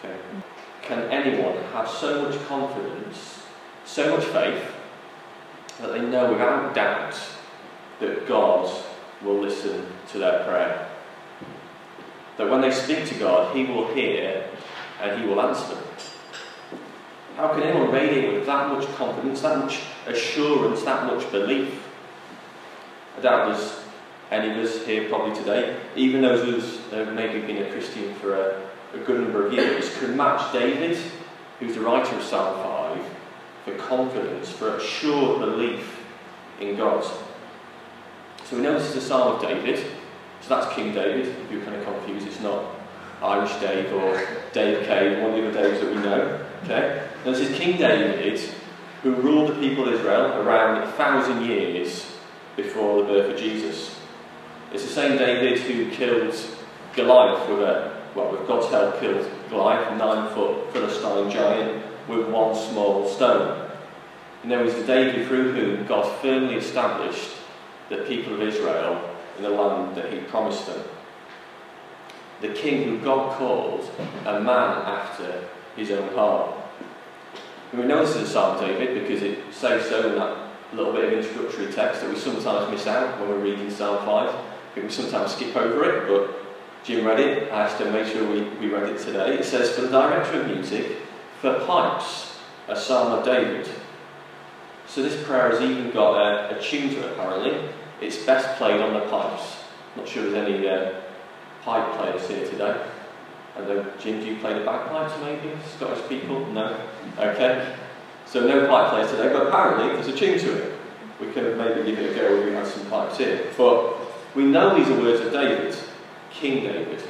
Okay. Can anyone have so much confidence, so much faith, that they know without doubt that God will listen to their prayer? That when they speak to God, He will hear and He will answer them. How can anyone radiate with that much confidence, that much assurance, that much belief? I doubt there's any of us here probably today, even those of us who have maybe been a Christian for a good number of years, could match David, who's the writer of Psalm 5, for confidence, for assured belief in God. So we know this is a Psalm of David, so that's King David. If you're kind of confused, it's not Irish Dave or Dave Cave, one of the other Daves that we know. Okay? Now this is King David, who ruled the people of Israel around 1,000 years before the birth of Jesus. It's the same David who killed Goliath with God's help, killed Goliath, a 9-foot Philistine giant, with one small stone. And there was the David through whom God firmly established the people of Israel in the land that He promised them. The king who God called a man after His own heart. And we know this is a Psalm of David because it says so in that little bit of introductory text that we sometimes miss out when we're reading Psalm 5. I think we sometimes skip over it, but Jim read it. I asked him to make sure we read it today. It says, for the director of music, for pipes, a Psalm of David. So this prayer has even got a tune to it, apparently. It's best played on the pipes. Not sure there's any pipe players here today. Jim, do you play the bagpipes maybe? Scottish people? No? Okay. So no pipe players today, but apparently there's a tune to it. We can maybe give it a go if we had some pipes here. But we know these are words of David, King David.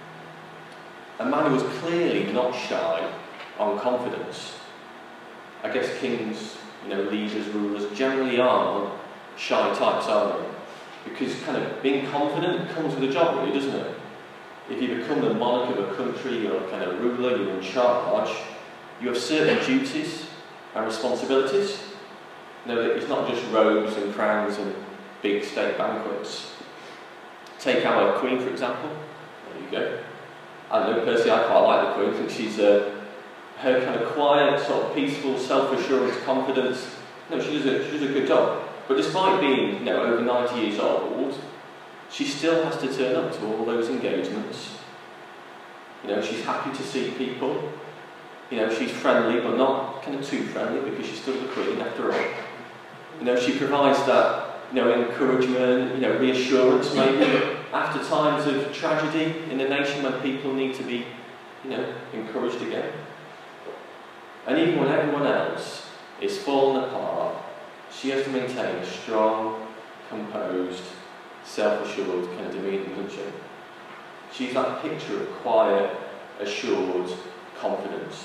A man who was clearly not shy on confidence. I guess kings, leaders, rulers generally aren't shy types, are they? Because kind of being confident comes with a job, really, doesn't it? If you become the monarch of a country, you're kind of ruler, you're in charge, you have certain duties and responsibilities. It's not just robes and crowns and big state banquets. Take our Queen, for example. There you go. I don't know, personally, I quite like the Queen. I think she's her kind of quiet, sort of peaceful, self-assurance, confidence. She does a good job. But despite being, over 90 years old, she still has to turn up to all those engagements. She's happy to see people. She's friendly, but not kind of too friendly because she's still the Queen after all. She provides that, encouragement, reassurance maybe after times of tragedy in the nation when people need to be, encouraged again. And even when everyone else is falling apart, she has to maintain a strong, composed, self-assured kind of demeanour, doesn't she? She's that picture of quiet, assured confidence.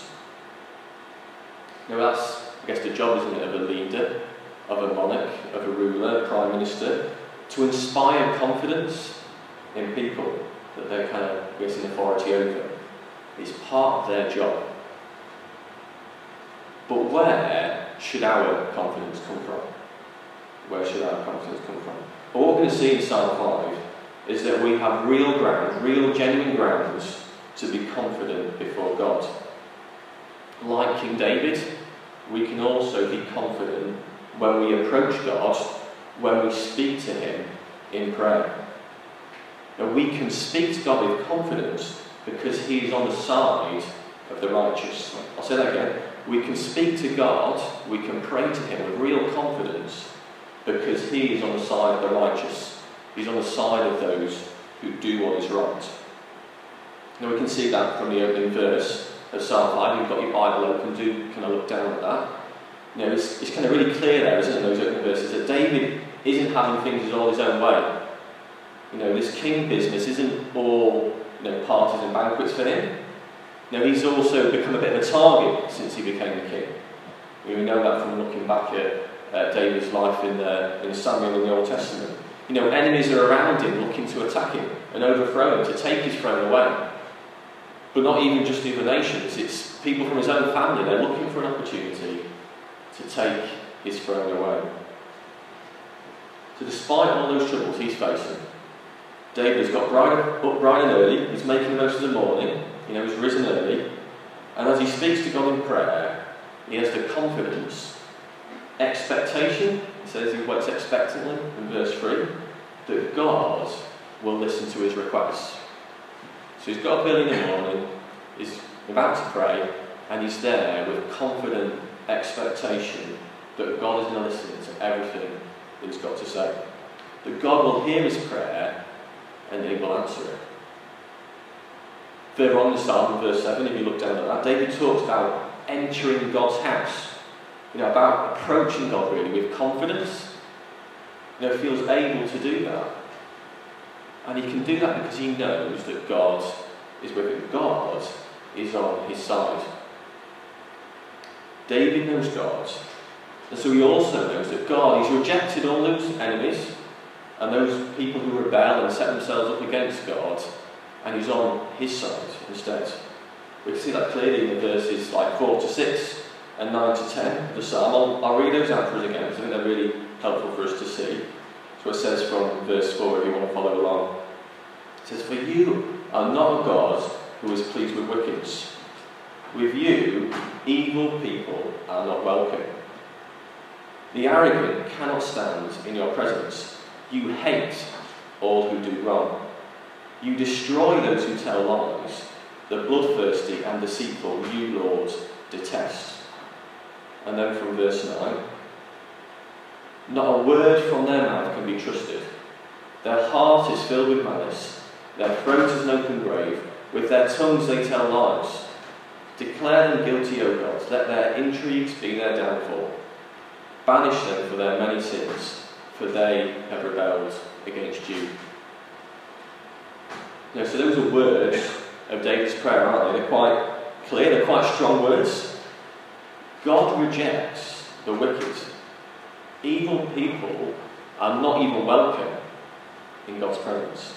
That's, I guess, the job, isn't it, of a leader, of a monarch, of a ruler, a prime minister, to inspire confidence in people that they're kind of getting authority over. It's part of their job. But where should our confidence come from? Where should our confidence come from? Well, what we're going to see in Psalm 5 is that we have real ground, real genuine grounds to be confident before God. Like King David, we can also be confident when we approach God, when we speak to Him in prayer. Now, we can speak to God with confidence because He is on the side of the righteous. I'll say that again. We can speak to God, we can pray to Him with real confidence because He is on the side of the righteous. He's on the side of those who do what is right. Now we can see that from the opening verse of Psalm 5. You've got your Bible open, do kind of look down at that. It's kind of really clear there, isn't it, in those opening verses, that David isn't having things all his own way. This king business isn't all parties and banquets for him. He's also become a bit of a target since he became the king. We know that from looking back at David's life in Samuel in the Old Testament. Enemies are around him looking to attack him and overthrow him, to take his throne away. But not even just the other nations, it's people from his own family. They're looking for an opportunity to take his throne away. So despite all those troubles he's facing, David has got up bright and early, he's making the most of the morning, he's risen early, And as he speaks to God in prayer, he has the confidence, expectation, he says he waits expectantly in verse 3, that God will listen to his requests. So he's got up early in the morning, he's about to pray, and he's there with confident expectation that God is going to listen to everything that he's got to say. That God will hear his prayer and he will answer it. Further on in the Psalm, in verse 7, if you look down at that, David talks about entering God's house. About approaching God really with confidence. Feels able to do that. And he can do that because he knows that God is with him. God is on his side. David knows God. And so he also knows that God, he's rejected all those enemies and those people who rebel and set themselves up against God, and he's on his side instead. We can see that clearly in the verses like 4 to 6 and 9 to 10 of the Psalm. I'll read those out for us again because I think they're really helpful for us to see. So it says from verse 4 if you want to follow along. It says, "For you are not a God who is pleased with wickedness. With you, evil people are not welcome. The arrogant cannot stand in your presence. You hate all who do wrong. You destroy those who tell lies. The bloodthirsty and deceitful you, Lord, detest." And then from verse 9, "Not a word from their mouth can be trusted. Their heart is filled with malice. Their throat is an open grave. With their tongues they tell lies. Declare them guilty, O God. Let their intrigues be their downfall. Banish them for their many sins, for they have rebelled against you." So those are words of David's prayer, aren't they? They're quite clear, they're quite strong words. God rejects the wicked. Evil people are not even welcome in God's presence.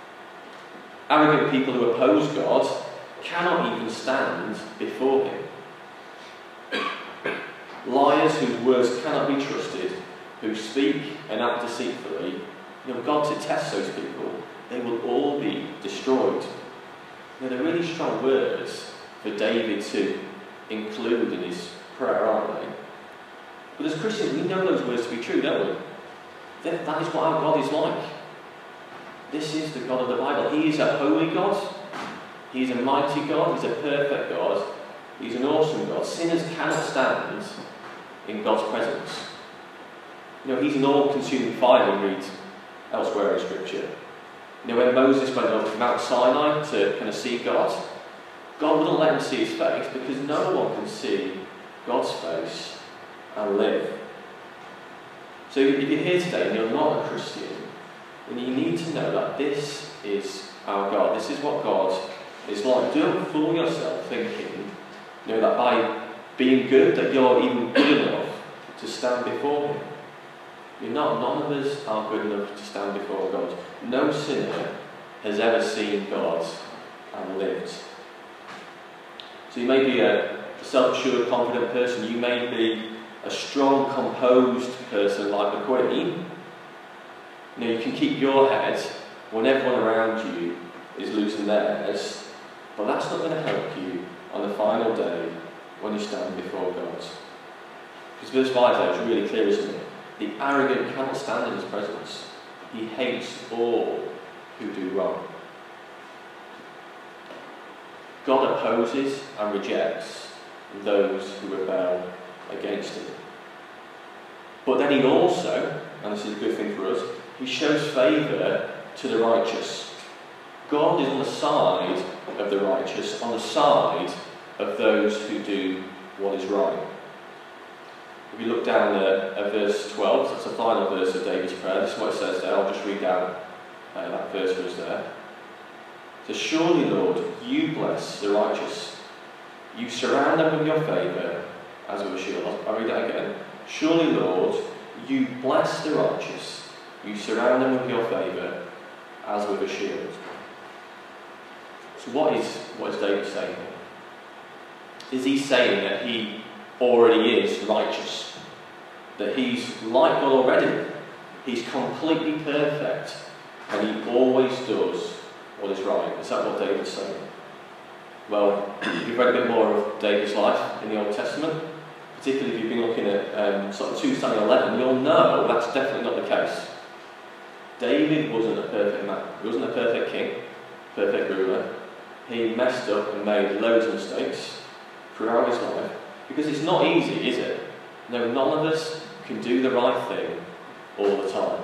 Arrogant people who oppose God cannot even stand before him. Liars whose words cannot be trusted, who speak and act deceitfully, God detests those people. They will all be destroyed. They're really strong words for David to include in his prayer, aren't they? But as Christians, we know those words to be true, don't we? That is what our God is like. This is the God of the Bible. He is a holy God. He's a mighty God. He's a perfect God. He's an awesome God. Sinners cannot stand in God's presence. He's an all-consuming fire, we read elsewhere in Scripture. When Moses went up to Mount Sinai to kind of see God, God wouldn't let him see his face because no one can see God's face and live. So if you're here today and you're not a Christian, then you need to know that this is our God. This is what God is like. Don't fool yourself thinking that by being good that you're even good enough to stand before him. You're not. None of us are good enough to stand before God. No sinner has ever seen God and lived. So you may be a self-assured, confident person. You may be a strong, composed person like the Queen. You can keep your head when everyone around you is losing theirs, but that's not going to help you on the final day when you stand before God. Because verse 5 there is really clear, isn't it? The arrogant cannot stand in his presence. He hates all who do wrong. God opposes and rejects those who rebel against him. But then he also, and this is a good thing for us, he shows favour to the righteous. God is on the side of the righteous, on the side of those who do what is right. If you look down at verse 12, that's the final verse of David's prayer. This is what it says there. I'll just read down that verse for us there. It says, "Surely, Lord, you bless the righteous. You surround them with your favour as with a shield." I'll read that again. "Surely, Lord, you bless the righteous. You surround them with your favour as with a shield." So what is David saying here? Is he saying that he already is righteous? That he's like God already? He's completely perfect and he always does what is right? Is that what David's saying? Well, if you've read a bit more of David's life in the Old Testament, particularly if you've been looking at sort of 2 Samuel 11, you'll know that's definitely not the case. David wasn't a perfect man. He wasn't a perfect king, perfect ruler. He messed up and made loads of mistakes throughout his life. Because it's not easy, is it? No, none of us can do the right thing all the time.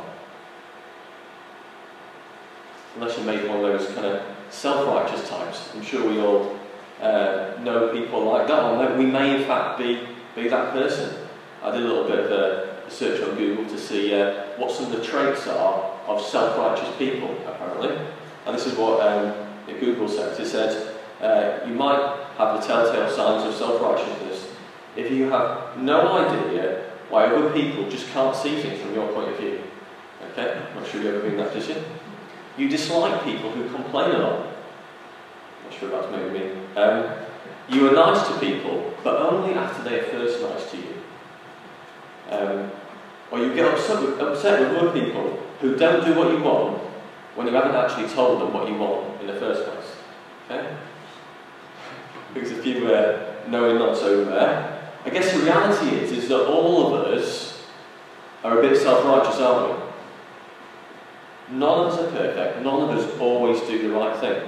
Unless you're maybe one of those kind of self-righteous types. I'm sure we all know people like that. Or we may in fact be that person. I did a little bit of a search on Google to see what some of the traits are of self-righteous people, apparently. And this is what Google says. It says, you might have the telltale signs of self-righteousness if you have no idea why other people just can't see things from your point of view. Okay? I'm not sure you've ever been that, did you? You dislike people who complain a lot. Not sure if that's maybe me. You are nice to people, but only after they are first nice to you. Or you get upset with other people who don't do what you want when you haven't actually told them what you want in the first place. Okay? Because a few knowing nods over there. I guess the reality is that all of us are a bit self-righteous, aren't we? None of us are perfect. None of us always do the right thing.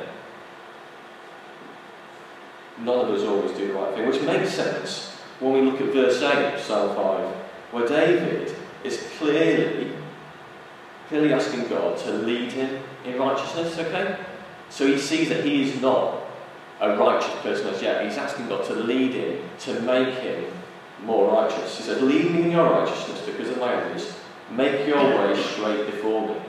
None of us always do the right thing, which makes sense when we look at verse 8, Psalm 5, where David is clearly asking God to lead him in righteousness, okay? So he sees that he is not a righteous person as yet. He's asking God to lead him, to make him more righteous. He said, lead me in your righteousness because of my enemies. Make your way straight before me.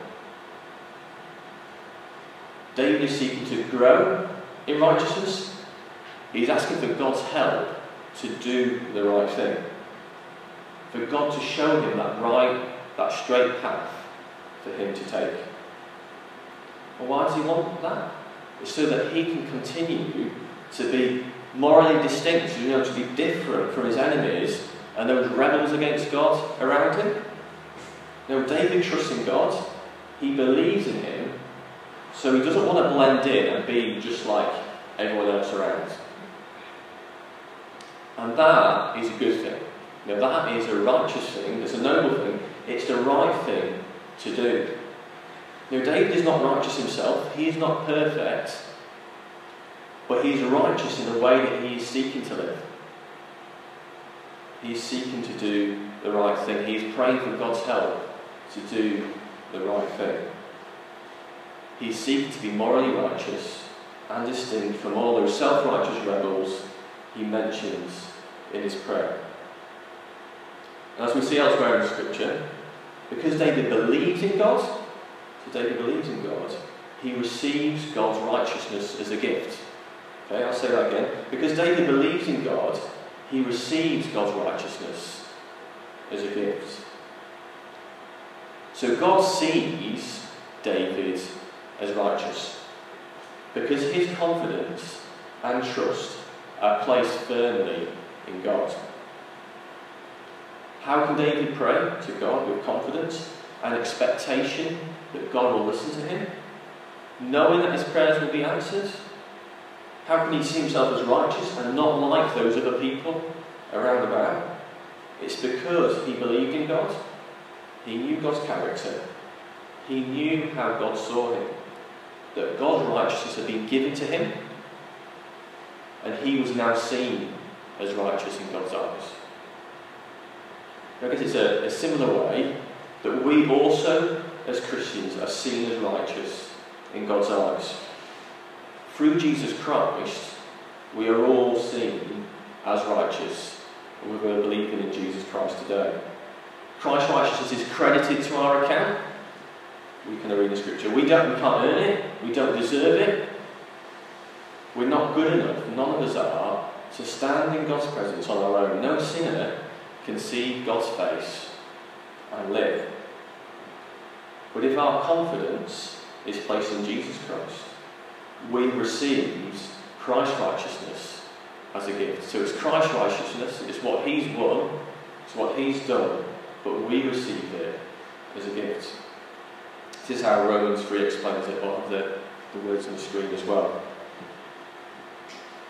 David is seeking to grow in righteousness. He's asking for God's help to do the right thing. For God to show him that straight path for him to take. Well, why does he want that? It's so that he can continue to be morally distinct, to be different from his enemies and those rebels against God around him. David trusts in God. He believes in him. So he doesn't want to blend in and be just like everyone else around. And that is a good thing. That is a righteous thing. It's a noble thing. It's the right thing to do. David is not righteous himself. He is not perfect. But he is righteous in the way that he is seeking to live. He is seeking to do the right thing. He is praying for God's help to do the right thing. He is seeking to be morally righteous and distinct from all those self-righteous rebels he mentions in his prayer. And as we see elsewhere in the Scripture, because David believes in God, he receives God's righteousness as a gift. Okay, I'll say that again. Because David believes in God, he receives God's righteousness as a gift. So God sees David as righteous because his confidence and trust are placed firmly in God. How can David pray to God with confidence and expectation that God will listen to him, knowing that his prayers will be answered? How can he see himself as righteous and not like those other people around about? It's because he believed in God. He knew God's character. He knew how God saw him. That God's righteousness had been given to him. And he was now seen as righteous in God's eyes. I guess it's a similar way that we also, as Christians, are seen as righteous in God's eyes. Through Jesus Christ, we are all seen as righteous, and we're going to believe in Jesus Christ today. Christ's righteousness is credited to our account. We can read the Scripture. We can't earn it. We don't deserve it. We're not good enough. None of us are to stand in God's presence on our own. No sinner can see God's face and live. But if our confidence is placed in Jesus Christ, we receive Christ's righteousness as a gift. So it's Christ's righteousness, it's what he's won, it's what he's done, but we receive it as a gift. This is how Romans 3 explains it. I'll have the words on the screen as well.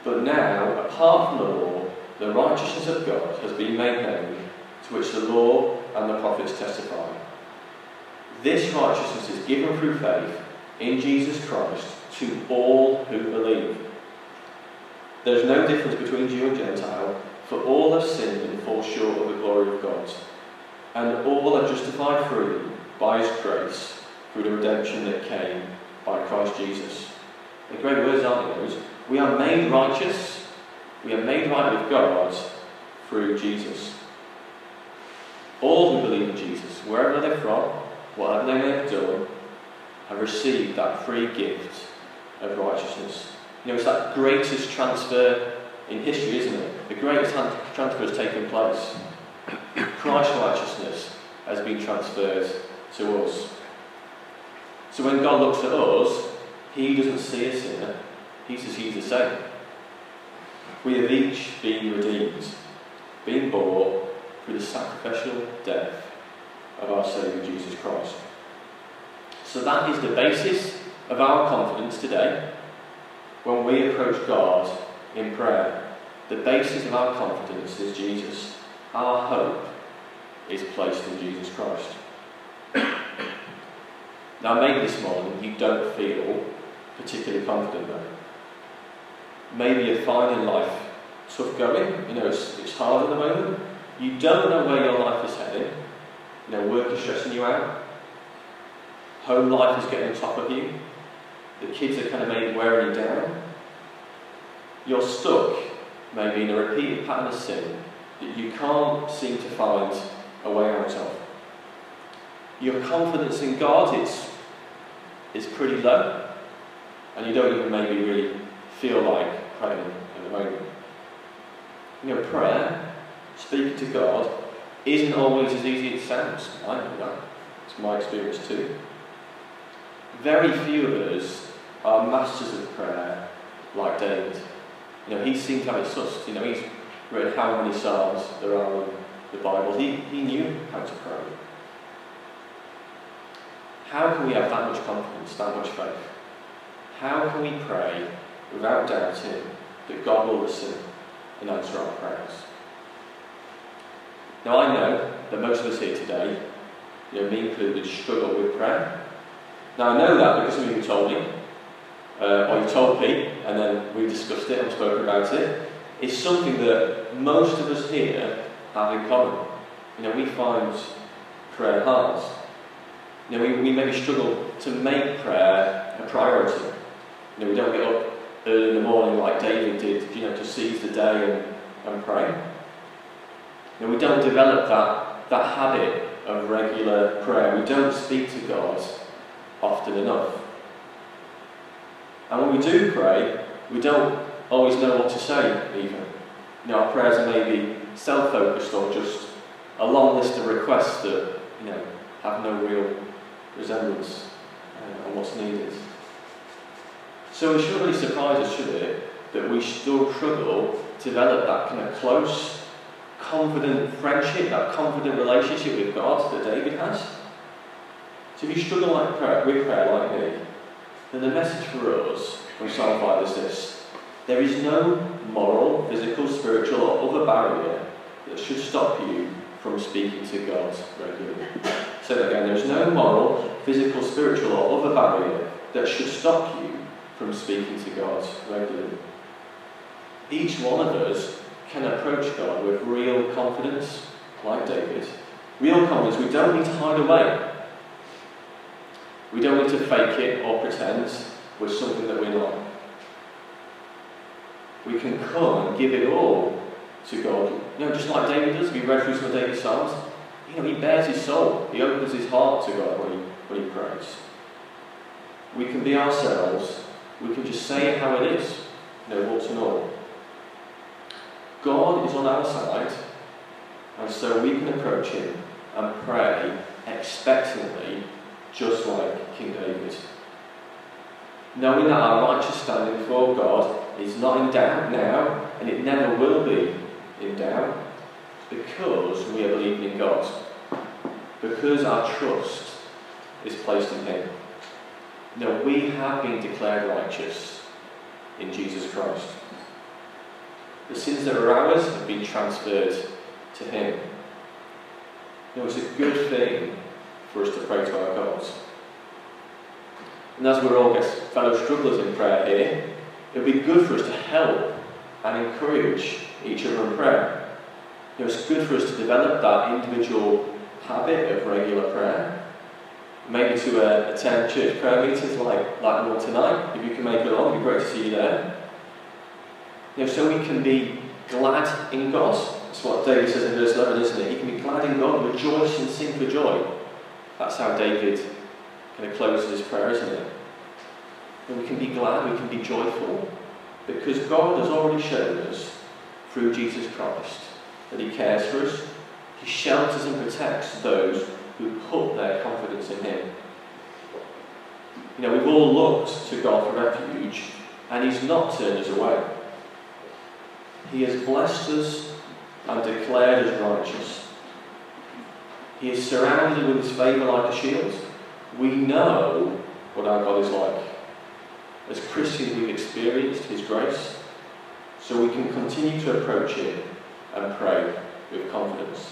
But now, apart from the law, the righteousness of God has been made known, to which the law and the prophets testify. This righteousness is given through faith in Jesus Christ to all who believe. There is no difference between Jew and Gentile, for all have sinned and fall short of the glory of God, and all are justified freely by his grace through the redemption that came by Christ Jesus. The great words, aren't they, those? We are made righteous, we are made right with God through Jesus. All who believe in Jesus, wherever they're from, whatever they may have done, have received that free gift of righteousness. It's that greatest transfer in history, isn't it? The greatest transfer has taken place. Christ's righteousness has been transferred to us. So when God looks at us, he doesn't see a sinner, he sees the same. We have each been redeemed, being bought through the sacrificial death of our Saviour Jesus Christ. So that is the basis of our confidence today when we approach God in prayer. The basis of our confidence is Jesus. Our hope is placed in Jesus Christ. Now maybe this morning you don't feel particularly confident though. Maybe you're finding life tough going, it's hard at the moment. You don't know where your life is heading. Work is stressing you out. Home life is getting on top of you. The kids are kind of maybe wearing you down. You're stuck maybe in a repeated pattern of sin that you can't seem to find a way out of. Your confidence in God is pretty low, and you don't even maybe really feel like praying at the moment. Prayer, speaking to God, isn't always as easy as it sounds. I know that. It's my experience too. Very few of us are masters of prayer like David. He seemed to have it sussed. He's read how many psalms there are in the Bible. He knew how to pray. How can we have that much confidence, that much faith? How can we pray without doubting that God will listen and answer our prayers? Now I know that most of us here today, me included, struggle with prayer. Now I know that because some of you told me, or you told Pete, and then we discussed it and spoken about it. It's something that most of us here have in common. We find prayer hard. We maybe struggle to make prayer a priority. We don't get up early in the morning like David did, to seize the day and pray. We don't develop that habit of regular prayer. We don't speak to God often enough. And when we do pray, we don't always know what to say even. Our prayers are maybe self-focused or just a long list of requests that, have no real resemblance on what's needed. So it shouldn't really surprise us, should it, that we still struggle to develop that kind of close, confident friendship, that confident relationship with God that David has. So if you struggle with prayer like me, then the message for us from Psalm 5 is this: there is no moral, physical, spiritual or other barrier that should stop you from speaking to God regularly. Say that again. There is no moral, physical, spiritual or other barrier that should stop you from speaking to God regularly. Each one of us can approach God with real confidence, like David. Real confidence. We don't need to hide away. We don't need to fake it or pretend we're something that we're not. We can come and give it all to God. Just like David does. If you read through some of David's Psalms, he bears his soul. He opens his heart to God when he prays. We can be ourselves. We can just say it how it is. Warts and all. God is on our side, and so we can approach him and pray expectantly, just like King David. Knowing that our righteous standing before God is not in doubt now, and it never will be in doubt, because we are believing in God. Because our trust is placed in him. We have been declared righteous in Jesus Christ. The sins that are ours have been transferred to him. It's a good thing for us to pray to our God. And as we're all fellow strugglers in prayer here, it would be good for us to help and encourage each other in prayer. It's good for us to develop that individual habit of regular prayer. Maybe to attend church prayer meetings like the one tonight. If you can make it along, it'd be great to see you there. So we can be glad in God. That's what David says in verse 11, isn't it? He can be glad in God, rejoice and sing for joy. That's how David kind of closes his prayer, isn't it? And we can be glad, we can be joyful, because God has already shown us, through Jesus Christ, that he cares for us. He shelters and protects those who put their confidence in him. We've all looked to God for refuge, and he's not turned us away. He has blessed us and declared us righteous. He is surrounded with his favour like a shield. We know what our God is like. As Christians, we've experienced his grace, so we can continue to approach him and pray with confidence.